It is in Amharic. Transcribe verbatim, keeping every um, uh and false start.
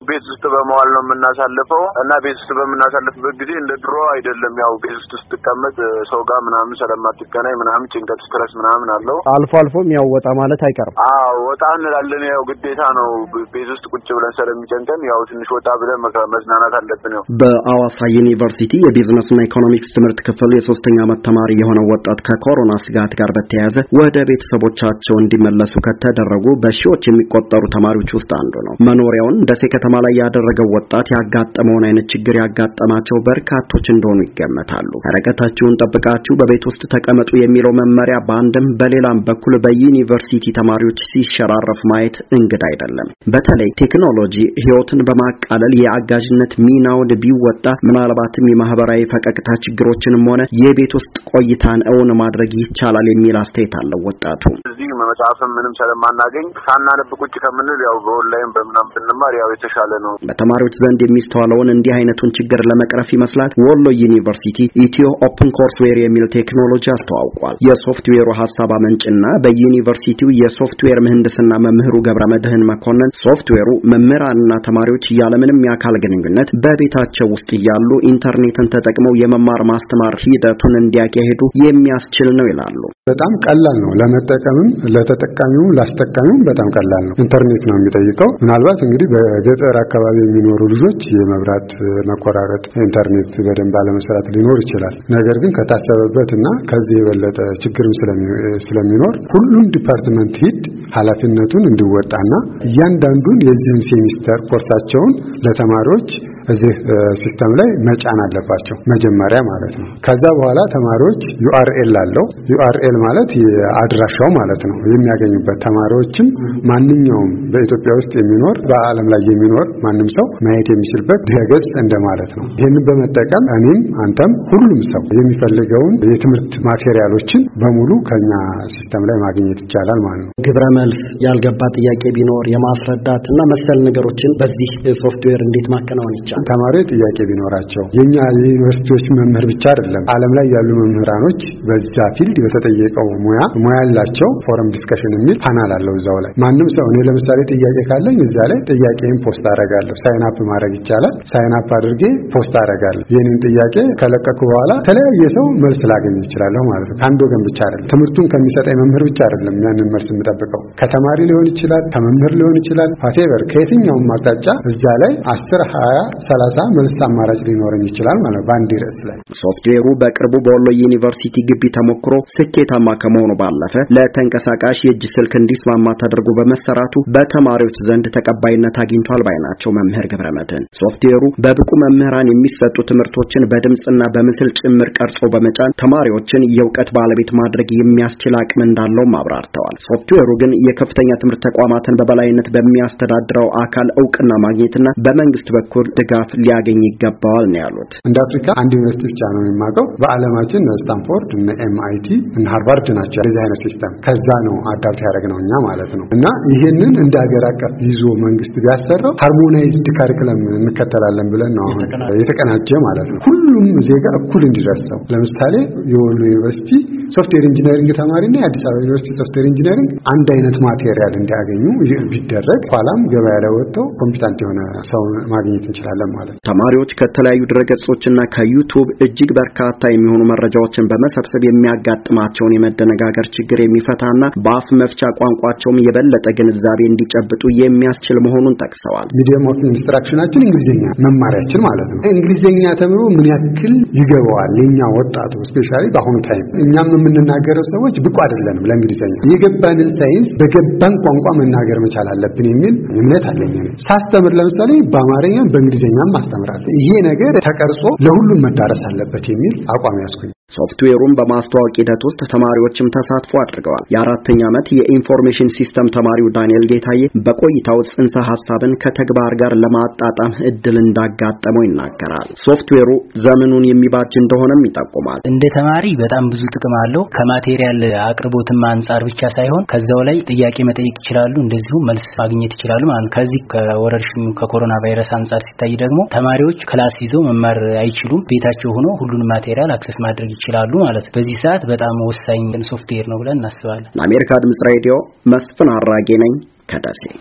ቤት ውስጥ በመዋል ነው የምናሳልፈው እና ቤት ውስጥ በምናሳልፍበት ጊዜ እንደ ድሮ አይደለም። ያው ቤት ውስጥ ስትቀመጥ ሰው ጋር ምናምን ስለማትገናኝ ምናምን ጭንቀት ስትረስ ምናምን አለው። አልፎ አልፎም ያው ወጣ ማለት አይቀርም። አዎ ወጣ እንላለን። ያው ግዴታ ነው። ቤት ውስጥ ቁጭ ብለን ስለሚጨንቀን ያው ትንሽ ወጣ ብለን መዝናናት አለብን። ነው በአዋሳ ዩኒቨርሲቲ የቢዝነስና ኢኮኖሚክስ ትምህርት ክፍል የሶስተኛ ዓመት ተማሪ የሆነው ወጣት ከኮሮና ስጋት ጋር በተያያዘ ወደ ቤተሰቦቻቸው እንዲመለሱ ከተደረጉ በሺዎች የሚቆጠሩ ተማሪዎች ውስጥ አንዱ ነው። መኖሪያውን ደሴ ከተማ ላይ ያደረገው ወጣት ያጋጠመውን አይነት ችግር ያጋጠማቸው በርካቶች እንደሆኑ ይገመታሉ። ርቀታችሁን ጠብቃችሁ በቤት ውስጥ ተቀመጡ የሚለው መመሪያ በአንድም በሌላም በኩል በዩኒቨርሲቲ ተማሪዎች ሲሸራረፍ ማየት እንግዳ አይደለም። በተለይ ቴክኖሎጂ ህይወትን በማቃለል የአጋዥነት ሚናውን ቢወጣ ምናልባትም የማህበራዊ ፈቀቅታ ችግሮችንም ሆነ የቤት ውስጥ ቆይታን እውን ማድረግ ይቻላል የሚል አስተያየት አለው ወጣቱ። እዚህ መጽሐፍም ምንም ስለማናገኝ ሳናነብ ቁጭ ከምንል ያው በኦንላይን በመናም ብንማር ያው የተሻለ ነው። በተማሪዎች ዘንድ የሚስተዋለውን እንዲህ አይነቱን ችግር ለመቅረፍ ይመስላል ወሎ ዩኒቨርሲቲ ኢትዮ ኦፕን ኮርስዌር የሚል ቴክኖሎጂ አስተዋውቋል። የሶፍትዌሩ ሐሳብ አመንጭና በዩኒቨርሲቲው የሶፍትዌር ምህንድስና መምህሩ ገብረመድህን መኮንን ሶፍትዌሩ መምህራንና ተማሪዎች ያለምንም የአካል ግንኙነት በቤታቸው ውስጥ እያሉ ኢንተርኔትን ተጠቅመው የመማር ማስተማር ሂደቱን እንዲያካሂዱ የሚያስችል ነው ይላሉ። በጣም ቀላል ነው ለመጠቀምም ለተጠቃሚውም ላስተካሚውም በጣም ቀላል ነው። ኢንተርኔት ነው የሚጠይቀው። ምናልባት እንግዲህ በገጠር አካባቢ የሚኖሩ ልጆች የመብራት መቆራረጥ ኢንተርኔት በደንብ አለመስራት ሊኖር ይችላል። ነገር ግን ከታሰበበትና ከዚህ የበለጠ ችግርም ስለሚኖር ሁሉም ዲፓርትመንት ሂድ ኃላፊነቱን እንዲወጣና እያንዳንዱን የዚህን ሴሚስተር ኮርሳቸውን ለተማሪዎች እዚህ ሲስተም ላይ መጫን አለባቸው መጀመሪያ ማለት ነው። ከዛ በኋላ ተማሪዎች ዩአርኤል አለው። ዩአርኤል ማለት የአድራሻው ማለት ነው የሚያገኙበት። ተማሪዎችም ማንኛውም በኢትዮጵያ ውስጥ የሚኖር በአለም ላይ የሚኖር ማንም ሰው ማየት የሚችልበት ድረገጽ እንደማለት ነው። ይሄንን በመጠቀም እኔም አንተም ሁሉም ሰው የሚፈልገውን የትምህርት ማቴሪያሎችን በሙሉ ከኛ ሲስተም ላይ ማግኘት ይቻላል ማለት ነው። ግብረ መልስ ያልገባ ጥያቄ ቢኖር የማስረዳትና መሰል ነገሮችን በዚህ ሶፍትዌር እንዴት ማከናወን ይቻላል? ተማሪዎች ጥያቄ ቢኖራቸው የኛ የዩኒቨርሲቲዎች መምህር ብቻ አይደለም ዓለም ላይ ያሉ መምህራኖች በዛ ፊልድ በተጠየቀው ሙያ ሙያ ያላቸው ፎረም ዲስከሽን የሚል ፓናል አለው እዛው ላይ ማንም ሰው እኔ ለምሳሌ ጥያቄ ካለኝ እዛ ላይ ጥያቄን ፖስት አደርጋለሁ። ሳይን አፕ ማድረግ ይቻላል። ሳይን አፕ አድርጌ ፖስት አደርጋለሁ። የኔን ጥያቄ ከለቀኩ በኋላ ተለያየ ሰው መልስ ላገኝ ይችላል ማለት ነው። ከአንድ ወገን ብቻ አይደለም። ትምህርቱን ከሚሰጠኝ መምህር ብቻ አይደለም ያንን መልስ የምጠብቀው ከተማሪ ሊሆን ይችላል፣ ከመምህር ሊሆን ይችላል። ፋቴቨር ከየትኛውም አቅጣጫ እዛ ላይ አስር ሃያ ሰላሳ መልስ አማራጭ ሊኖረኝ ይችላል ማለት ነው በአንድ ርዕስ ላይ። ሶፍትዌሩ በቅርቡ በወሎ ዩኒቨርሲቲ ግቢ ተሞክሮ ስኬታማ ከመሆኑ ባለፈ ለተንቀሳቃሽ የእጅ ስልክ እንዲስማማ ተደርጎ በመሰራቱ በተማሪዎች ዘንድ ተቀባይነት አግኝቷል ባይ ናቸው መምህር ገብረመድህን። ሶፍትዌሩ በብቁ መምህራን የሚሰጡ ትምህርቶችን በድምጽና በምስል ጭምር ቀርጾ በመጫን ተማሪዎችን የእውቀት ባለቤት ማድረግ የሚያስችል አቅም እንዳለው አብራርተዋል። ሶፍትዌሩ ግን የከፍተኛ ትምህርት ተቋማትን በበላይነት በሚያስተዳድረው አካል እውቅና ማግኘትና በመንግስት በኩል ድጋፍ ሊያገኝ ይገባዋል ነው ያሉት። እንደ አፍሪካ አንድ ዩኒቨርሲቲ ብቻ ነው የሚማቀው። በአለማችን ስታንፎርድ እና ኤምአይቲ እና ሃርቫርድ ናቸው እንደዚህ አይነት ሲስተም። ከዛ ነው አዳፕት ያደረግነው እኛ ማለት ነው። እና ይሄንን እንደ ሀገር አቀፍ ይዞ መንግስት ቢያሰራው ሃርሞናይዝድ ካሪኩለም እንከተላለን ብለን ነው አሁን የተቀናጀ ማለት ነው። ሁሉም ዜጋ እኩል እንዲደርሰው። ለምሳሌ የወሎ ዩኒቨርሲቲ ሶፍትዌር ኢንጂነሪንግ ተማሪና የአዲስ አበባ ዩኒቨርሲቲ ሶፍትዌር ኢንጂነሪንግ አንድ አይነት ማቴሪያል እንዲያገኙ ቢደረግ ኋላም ገበያ ላይ ወጥተው ኮምፒታንት የሆነ ሰው ማግኘት እንችላለን ማለት ነው። ተማሪዎች ከተለያዩ ድረገጾችና ከዩቲዩብ እጅግ በርካታ የሚሆኑ መረጃዎችን በመሰብሰብ የሚያጋጥማቸውን የመደነጋገር ችግር የሚፈታና በአፍ መፍቻ ቋንቋቸውም የበለጠ ግንዛቤ እንዲጨብጡ የሚያስችል መሆኑን ጠቅሰዋል። ሚዲየም ኦፍ ኢንስትራክሽናችን እንግሊዝኛ መማሪያችን ማለት ነው። እንግሊዝኛ ተምሮ ምን ያክል ይገባዋል የኛ ወጣቱ ስፔሻሊ በአሁኑ ታይም እኛም የምንናገረው ሰዎች ብቁ አይደለንም ለእንግሊዝኛ። የገባንን ሳይንስ በገባን ቋንቋ መናገር መቻል አለብን የሚል እምነት አለኝ። ሳስተምር ለምሳሌ በአማርኛም በእንግሊዝኛም ማስተምራለሁ። ይሄ ነገር ተቀርጾ ለሁሉም መዳረስ አለበት የሚል አቋም ያስኩኝ። ሶፍትዌሩን በማስተዋወቅ ሂደት ውስጥ ተማሪዎችም ተሳትፎ አድርገዋል። የአራተኛ ዓመት የኢንፎርሜሽን ሲስተም ተማሪው ዳንኤል ጌታዬ በቆይታው ጽንሰ ሐሳብን ከተግባር ጋር ለማጣጣም እድል እንዳጋጠመው ይናገራል። ሶፍትዌሩ ዘመኑን የሚባጅ እንደሆነም ይጠቁማል። እንደ ተማሪ በጣም ብዙ ጥቅም አለው። ከማቴሪያል አቅርቦትም አንፃር ብቻ ሳይሆን ከዛው ላይ ጥያቄ መጠየቅ ይችላሉ፣ እንደዚሁ መልስ ማግኘት ይችላሉ ማለት ከዚህ ከወረርሽኙ ከኮሮና ቫይረስ አንፃር ሲታይ ደግሞ ተማሪዎች ክላስ ይዘው መማር አይችሉም። ቤታቸው ሆኖ ሁሉንም ማቴሪያል አክሰስ ማድረግ ይችላሉ ማለት በዚህ ሰዓት በጣም ወሳኝ ሶፍትዌር ነው ብለን እናስባለን። ለአሜሪካ ድምጽ ሬዲዮ መስፍን አራጌ ነኝ ከደሴ።